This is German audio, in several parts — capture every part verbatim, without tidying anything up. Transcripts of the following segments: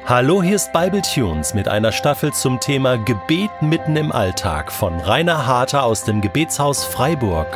Hallo, hier ist Bibletunes mit einer Staffel zum Thema Gebet mitten im Alltag von Rainer Harter aus dem Gebetshaus Freiburg.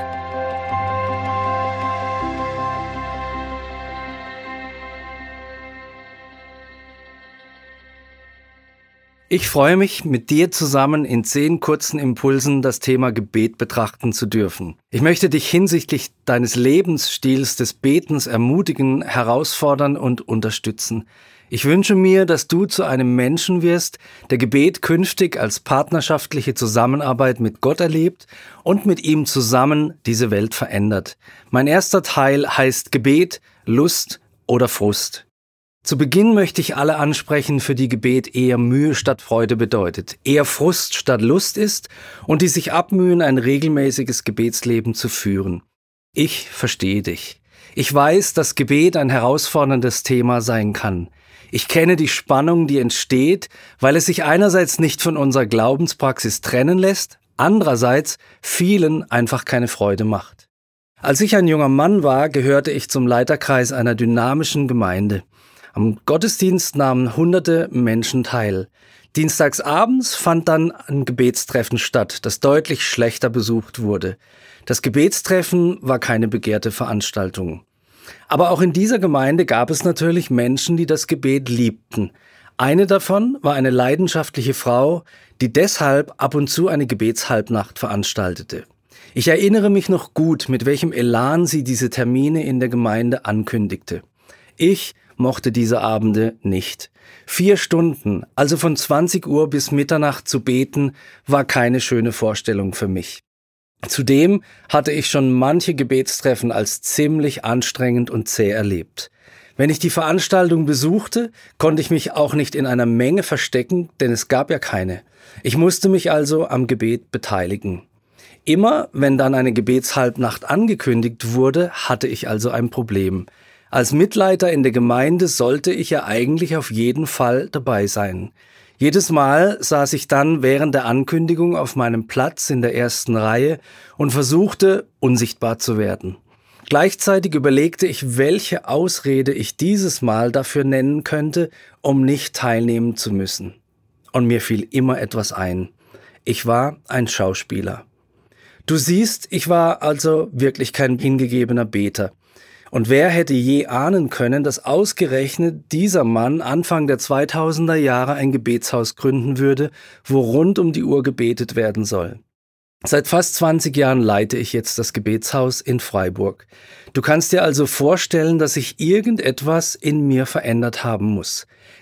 Ich freue mich, mit dir zusammen in zehn kurzen Impulsen das Thema Gebet betrachten zu dürfen. Ich möchte dich hinsichtlich deines Lebensstils des Betens ermutigen, herausfordern und unterstützen. Ich wünsche mir, dass du zu einem Menschen wirst, der Gebet künftig als partnerschaftliche Zusammenarbeit mit Gott erlebt und mit ihm zusammen diese Welt verändert. Mein erster Teil heißt Gebet, Lust oder Frust. Zu Beginn möchte ich alle ansprechen, für die Gebet eher Mühe statt Freude bedeutet, eher Frust statt Lust ist und die sich abmühen, ein regelmäßiges Gebetsleben zu führen. Ich verstehe dich. Ich weiß, dass Gebet ein herausforderndes Thema sein kann. Ich kenne die Spannung, die entsteht, weil es sich einerseits nicht von unserer Glaubenspraxis trennen lässt, andererseits vielen einfach keine Freude macht. Als ich ein junger Mann war, gehörte ich zum Leiterkreis einer dynamischen Gemeinde. Am Gottesdienst nahmen hunderte Menschen teil. Dienstags abends fand dann ein Gebetstreffen statt, das deutlich schlechter besucht wurde. Das Gebetstreffen war keine begehrte Veranstaltung. Aber auch in dieser Gemeinde gab es natürlich Menschen, die das Gebet liebten. Eine davon war eine leidenschaftliche Frau, die deshalb ab und zu eine Gebetshalbnacht veranstaltete. Ich erinnere mich noch gut, mit welchem Elan sie diese Termine in der Gemeinde ankündigte. Ich mochte diese Abende nicht. Vier Stunden, also von zwanzig Uhr bis Mitternacht zu beten, war keine schöne Vorstellung für mich. Zudem hatte ich schon manche Gebetstreffen als ziemlich anstrengend und zäh erlebt. Wenn ich die Veranstaltung besuchte, konnte ich mich auch nicht in einer Menge verstecken, denn es gab ja keine. Ich musste mich also am Gebet beteiligen. Immer, wenn dann eine Gebetshalbnacht angekündigt wurde, hatte ich also ein Problem. Als Mitleiter in der Gemeinde sollte ich ja eigentlich auf jeden Fall dabei sein. Jedes Mal saß ich dann während der Ankündigung auf meinem Platz in der ersten Reihe und versuchte, unsichtbar zu werden. Gleichzeitig überlegte ich, welche Ausrede ich dieses Mal dafür nennen könnte, um nicht teilnehmen zu müssen. Und mir fiel immer etwas ein. Ich war ein Schauspieler. Du siehst, ich war also wirklich kein hingegebener Beter. Und wer hätte je ahnen können, dass ausgerechnet dieser Mann Anfang der zweitausender Jahre ein Gebetshaus gründen würde, wo rund um die Uhr gebetet werden soll. Seit fast zwanzig Jahren leite ich jetzt das Gebetshaus in Freiburg. Du kannst dir also vorstellen, dass sich irgendetwas in mir verändert haben muss.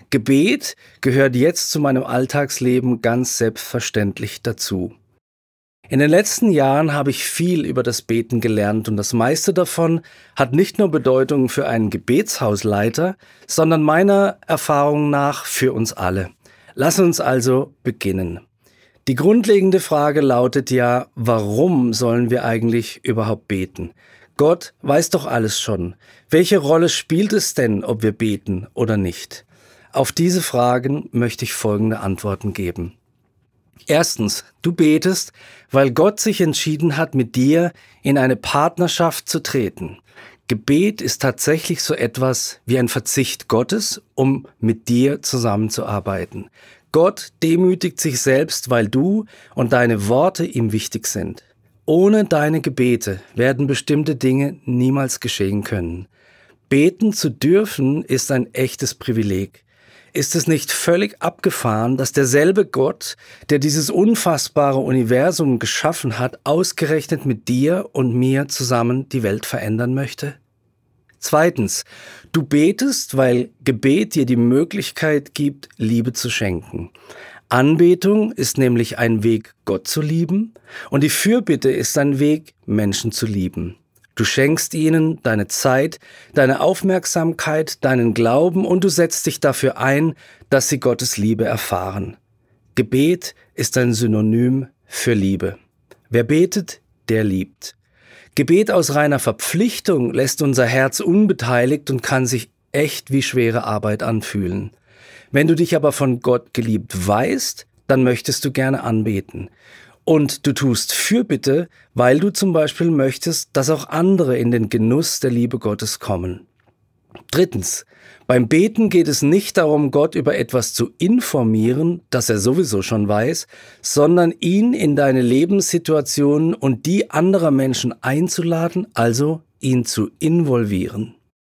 Gebet gehört jetzt zu meinem Alltagsleben ganz selbstverständlich dazu. In den letzten Jahren habe ich viel über das Beten gelernt und das meiste davon hat nicht nur Bedeutung für einen Gebetshausleiter, sondern meiner Erfahrung nach für uns alle. Lass uns also beginnen. Die grundlegende Frage lautet ja, warum sollen wir eigentlich überhaupt beten? Gott weiß doch alles schon. Welche Rolle spielt es denn, ob wir beten oder nicht? Auf diese Fragen möchte ich folgende Antworten geben. Erstens, du betest, weil Gott sich entschieden hat, mit dir in eine Partnerschaft zu treten. Gebet ist tatsächlich so etwas wie ein Verzicht Gottes, um mit dir zusammenzuarbeiten. Gott demütigt sich selbst, weil du und deine Worte ihm wichtig sind. Ohne deine Gebete werden bestimmte Dinge niemals geschehen können. Beten zu dürfen ist ein echtes Privileg. Ist es nicht völlig abgefahren, dass derselbe Gott, der dieses unfassbare Universum geschaffen hat, ausgerechnet mit dir und mir zusammen die Welt verändern möchte? Zweitens, du betest, weil Gebet dir die Möglichkeit gibt, Liebe zu schenken. Anbetung ist nämlich ein Weg, Gott zu lieben, und die Fürbitte ist ein Weg, Menschen zu lieben. Du schenkst ihnen deine Zeit, deine Aufmerksamkeit, deinen Glauben und du setzt dich dafür ein, dass sie Gottes Liebe erfahren. Gebet ist ein Synonym für Liebe. Wer betet, der liebt. Gebet aus reiner Verpflichtung lässt unser Herz unbeteiligt und kann sich echt wie schwere Arbeit anfühlen. Wenn du dich aber von Gott geliebt weißt, dann möchtest du gerne anbeten. Und du tust Fürbitte, weil du zum Beispiel möchtest, dass auch andere in den Genuss der Liebe Gottes kommen. Drittens, beim Beten geht es nicht darum, Gott über etwas zu informieren, das er sowieso schon weiß, sondern ihn in deine Lebenssituationen und die anderer Menschen einzuladen, also ihn zu involvieren.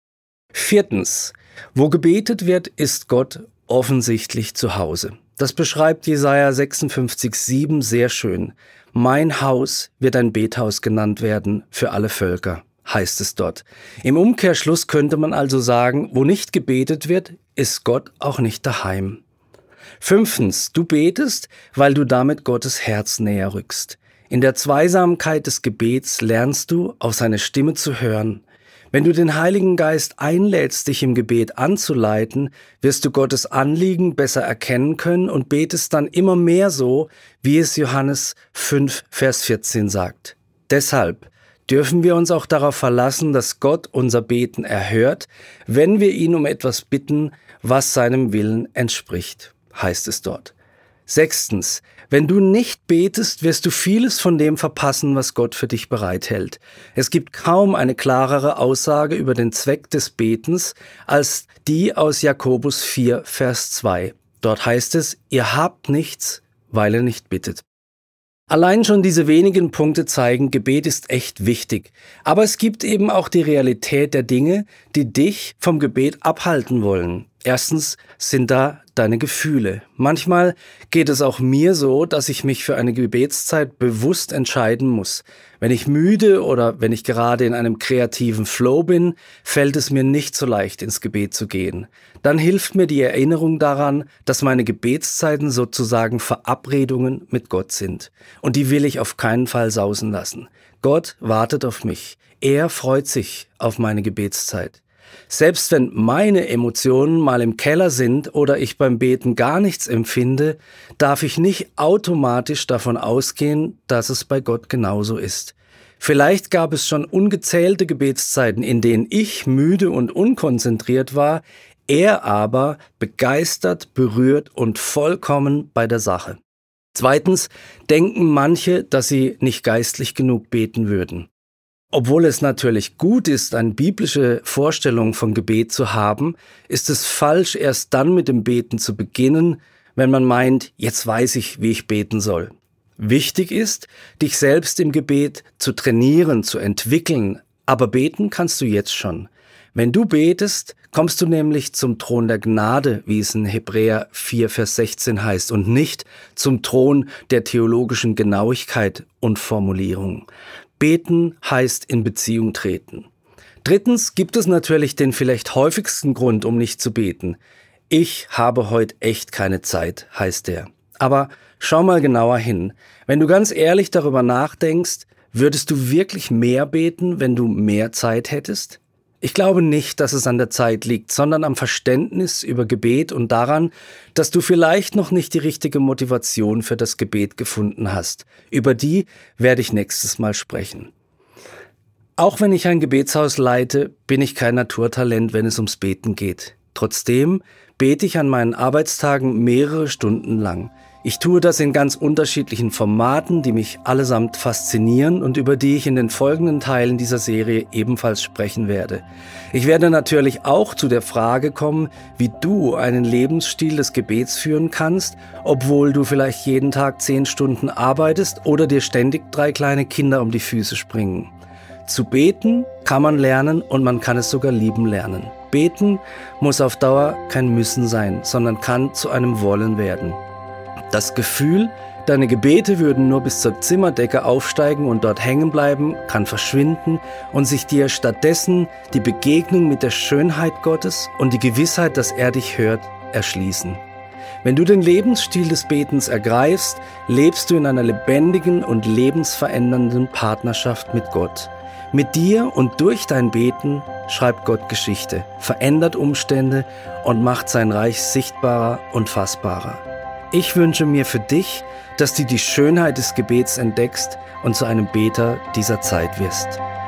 Viertens, wo gebetet wird, ist Gott offensichtlich zu Hause. Das beschreibt Jesaja sechsundfünfzig sieben sehr schön. Mein Haus wird ein Bethaus genannt werden für alle Völker, heißt es dort. Im Umkehrschluss könnte man also sagen, wo nicht gebetet wird, ist Gott auch nicht daheim. Fünftens, du betest, weil du damit Gottes Herz näher rückst. In der Zweisamkeit des Gebets lernst du, auf seine Stimme zu hören. Wenn du den Heiligen Geist einlädst, dich im Gebet anzuleiten, wirst du Gottes Anliegen besser erkennen können und betest dann immer mehr so, wie es Johannes fünf, Vers vierzehn sagt. Deshalb dürfen wir uns auch darauf verlassen, dass Gott unser Beten erhört, wenn wir ihn um etwas bitten, was seinem Willen entspricht, heißt es dort. Sechstens, wenn du nicht betest, wirst du vieles von dem verpassen, was Gott für dich bereithält. Es gibt kaum eine klarere Aussage über den Zweck des Betens als die aus Jakobus vier, Vers zwei. Dort heißt es, ihr habt nichts, weil ihr nicht bittet. Allein schon diese wenigen Punkte zeigen, Gebet ist echt wichtig. Aber es gibt eben auch die Realität der Dinge, die dich vom Gebet abhalten wollen. Erstens sind da deine Gefühle. Manchmal geht es auch mir so, dass ich mich für eine Gebetszeit bewusst entscheiden muss. Wenn ich müde oder wenn ich gerade in einem kreativen Flow bin, fällt es mir nicht so leicht, ins Gebet zu gehen. Dann hilft mir die Erinnerung daran, dass meine Gebetszeiten sozusagen Verabredungen mit Gott sind. Und die will ich auf keinen Fall sausen lassen. Gott wartet auf mich. Er freut sich auf meine Gebetszeit. Selbst wenn meine Emotionen mal im Keller sind oder ich beim Beten gar nichts empfinde, darf ich nicht automatisch davon ausgehen, dass es bei Gott genauso ist. Vielleicht gab es schon ungezählte Gebetszeiten, in denen ich müde und unkonzentriert war, er aber begeistert, berührt und vollkommen bei der Sache. Zweitens denken manche, dass sie nicht geistlich genug beten würden. Obwohl es natürlich gut ist, eine biblische Vorstellung von Gebet zu haben, ist es falsch, erst dann mit dem Beten zu beginnen, wenn man meint, jetzt weiß ich, wie ich beten soll. Wichtig ist, dich selbst im Gebet zu trainieren, zu entwickeln, aber beten kannst du jetzt schon. Wenn du betest, kommst du nämlich zum Thron der Gnade, wie es in Hebräer vier, Vers sechzehn heißt, und nicht zum Thron der theologischen Genauigkeit und Formulierung. Beten heißt in Beziehung treten. Drittens gibt es natürlich den vielleicht häufigsten Grund, um nicht zu beten. Ich habe heute echt keine Zeit, heißt der. Aber schau mal genauer hin. Wenn du ganz ehrlich darüber nachdenkst, würdest du wirklich mehr beten, wenn du mehr Zeit hättest? Ich glaube nicht, dass es an der Zeit liegt, sondern am Verständnis über Gebet und daran, dass du vielleicht noch nicht die richtige Motivation für das Gebet gefunden hast. Über die werde ich nächstes Mal sprechen. Auch wenn ich ein Gebetshaus leite, bin ich kein Naturtalent, wenn es ums Beten geht. Trotzdem bete ich an meinen Arbeitstagen mehrere Stunden lang. Ich tue das in ganz unterschiedlichen Formaten, die mich allesamt faszinieren und über die ich in den folgenden Teilen dieser Serie ebenfalls sprechen werde. Ich werde natürlich auch zu der Frage kommen, wie du einen Lebensstil des Gebets führen kannst, obwohl du vielleicht jeden Tag zehn Stunden arbeitest oder dir ständig drei kleine Kinder um die Füße springen. Zu beten kann man lernen und man kann es sogar lieben lernen. Beten muss auf Dauer kein Müssen sein, sondern kann zu einem Wollen werden. Das Gefühl, deine Gebete würden nur bis zur Zimmerdecke aufsteigen und dort hängen bleiben, kann verschwinden und sich dir stattdessen die Begegnung mit der Schönheit Gottes und die Gewissheit, dass er dich hört, erschließen. Wenn du den Lebensstil des Betens ergreifst, lebst du in einer lebendigen und lebensverändernden Partnerschaft mit Gott. Mit dir und durch dein Beten schreibt Gott Geschichte, verändert Umstände und macht sein Reich sichtbarer und fassbarer. Ich wünsche mir für dich, dass du die Schönheit des Gebets entdeckst und zu einem Beter dieser Zeit wirst.